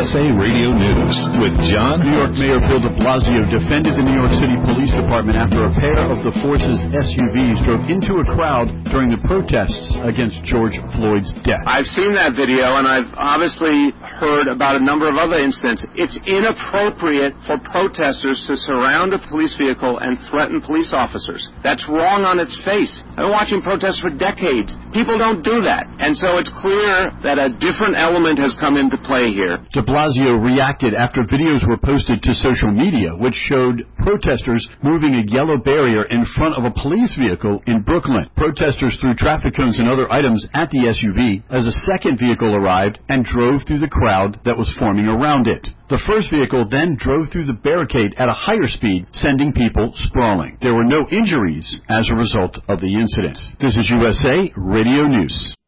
USA Radio News with John. New York Mayor Bill de Blasio defended the New York City Police Department after a pair of the force's SUVs drove into a crowd during the protests against George Floyd's death. I've seen that video, and I've obviously heard about a number of other incidents. It's inappropriate for protesters to surround a police vehicle and threaten police officers. That's wrong on its face. I've been watching protests for decades. People don't do that. And so it's clear that a different element has come into play here. De Blasio reacted after videos were posted to social media, which showed protesters moving a yellow barrier in front of a police vehicle in Brooklyn. Protesters threw traffic cones and other items at the SUV as a second vehicle arrived and drove through the crowd that was forming around it. The first vehicle then drove through the barricade at a higher speed, sending people sprawling. There were no injuries as a result of the incident. This is USA Radio News.